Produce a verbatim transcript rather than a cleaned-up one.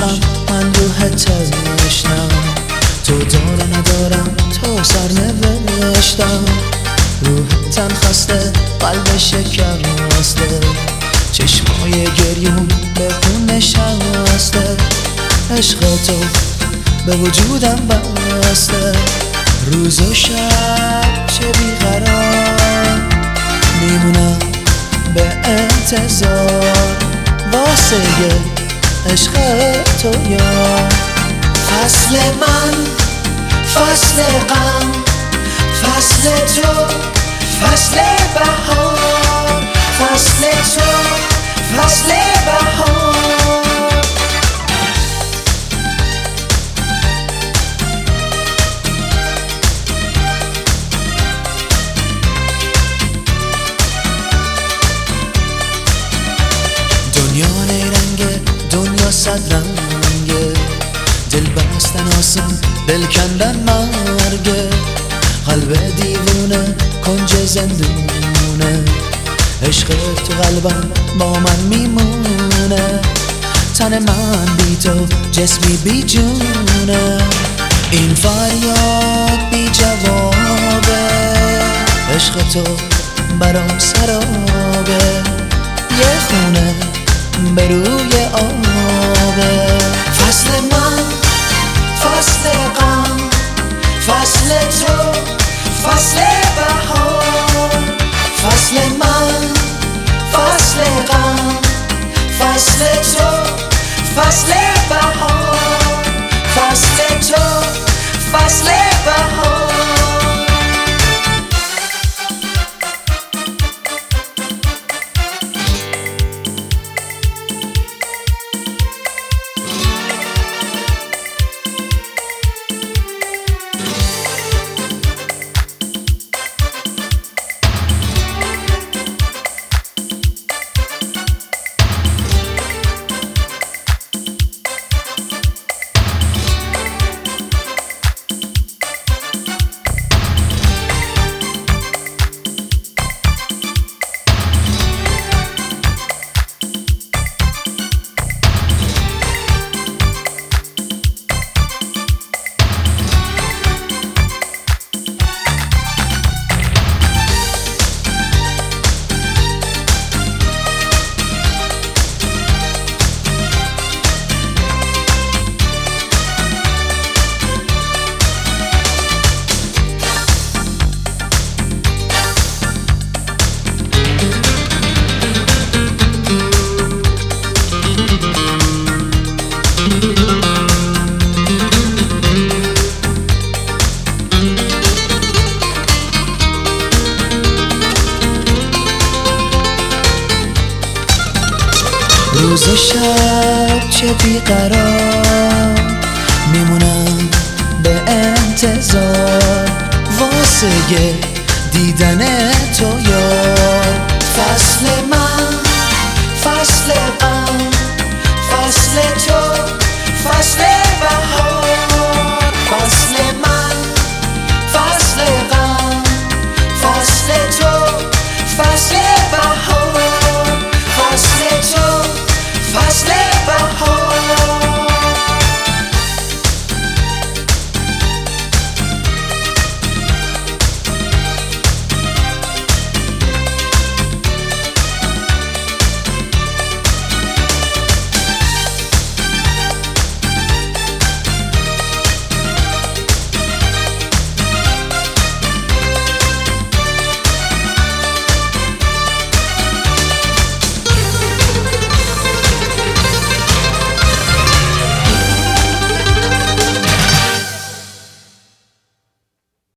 عشقم من روح تشنم، تو داره ندارم تو سر نوشتم. روح تن خسته قلب شکسته، چشمای گریون به خون نشسته. عشق تو به وجودم بسته، روز و شب چه بیقرار میمونم به انتظار واسه عشق تو یا فصل من، فصل غم، فصل تو، فصل بهار، فصل تو، فصل بهار. دنیا نیرنگه، دنیا صد رنگه، دل بستن آسان، دل کندن مرگه. قلب دیوونه کنج زندونه، عشق تو قلبم با من میمونه. تن من بی تو جسمی بی جونه، این فریاد بی جوابه. عشق تو برام سرابه، یه خونه به روی آبه. فصل من، فصل غم، فصل تو، فصل بهار، فصل من، فصل غم، فصل تو، فصل بهار، فصل تو، فصل بهار. روز و شب چه بیقرار میمونم به انتظار واسه دیدن تو.